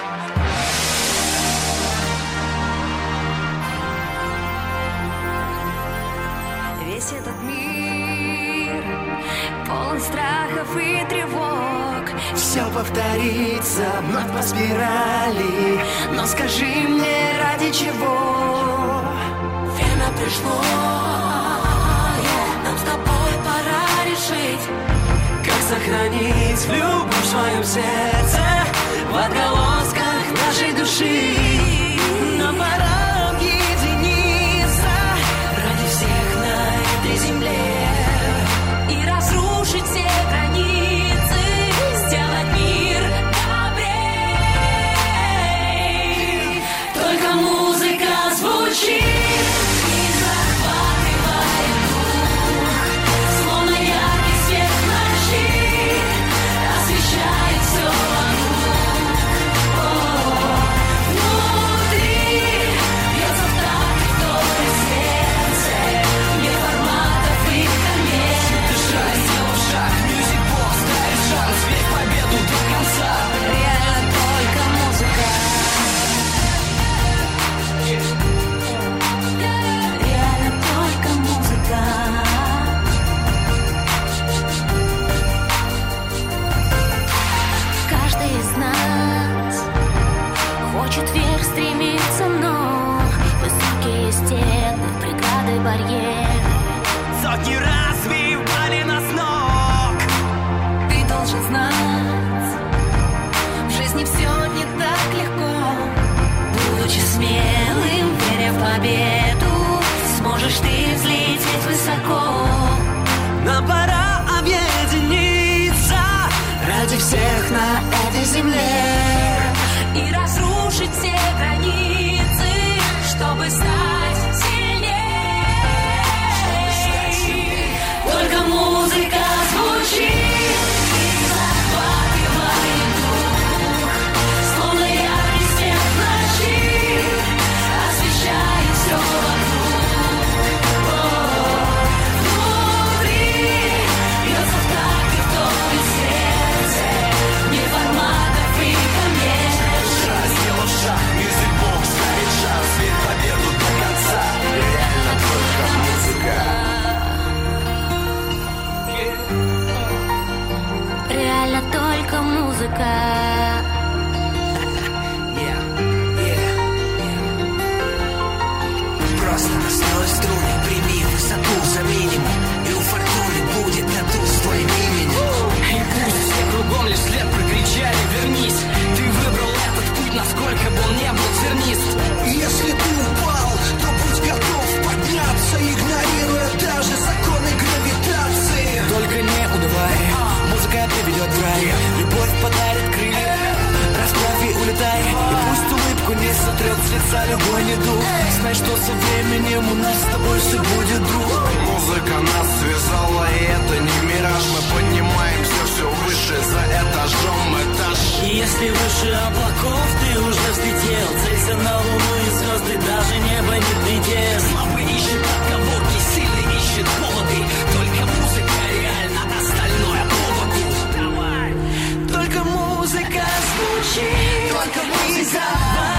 Весь этот мир полон страхов и тревог. Все повторится вновь по спирали. Но скажи мне, ради чего? Время пришло, нам с тобой пора решить, как сохранить любовь в своем сердце, в отголосках нашей души. Нам пора объединиться ради всех на этой земле и разрушить все границы, сделать мир добрей. Только музыка звучит и захватывает дух, словно яркий свет в ночи освещает все вокруг. Внутри бьется в такт в сердце, нет форматов и комет. Дышать, сделав шаг, Music Box ставит шанс, верь в победу до конца. Реально только музыка. Реально только музыка. Каждый из нас хочет вверх стремиться, но высокие стены, преграды, барьеры. Сотни раз сбивали нас с ног. Ты должен знать, в жизни все не так легко. Будучи смелым, веря в победу, сможешь ты взлететь высоко. Нам пора объединиться ради всех на этой земле И разрушить все границы, чтобы стать сильнее. Только музыка звучит и захватывает дух, словно яркий свет в ночи освещает все вокруг. Внутри бьется в такт и в тон сердце, нет форматов и комет. Сделав шаг, Music Box ставит шанс, верь в победу до конца. Реально только музыка. Реально только музыка. Просто настрой струны, прими высоту за минимум, и у фортуны будет тату с твоим именем. И пусть все кругом лишь след прокричали: вернись. Ты выбрал этот путь, насколько бы он не был тернист. Если ты упал, то будь готов подняться, игнорируя даже законы гравитации. Только не унывай, музыка приведет в рай. Любовь подарит крылья, расправь и улетай. И пусть улыбку не сотрет с лица любой недуг. Знай, что со временем у нас с тобой все будет, друг. Музыка нас связала, и это не мираж. Мы поднимаемся все выше, за этажом этаж. И если выше облаков ты уже взлетел, целься на луну и звезды, даже небо не предел. Слабый ищет отговорки, сильный ищет поводы. Только музыка реально, остальное поводу. Давай. Только музыка звучит, только музыка.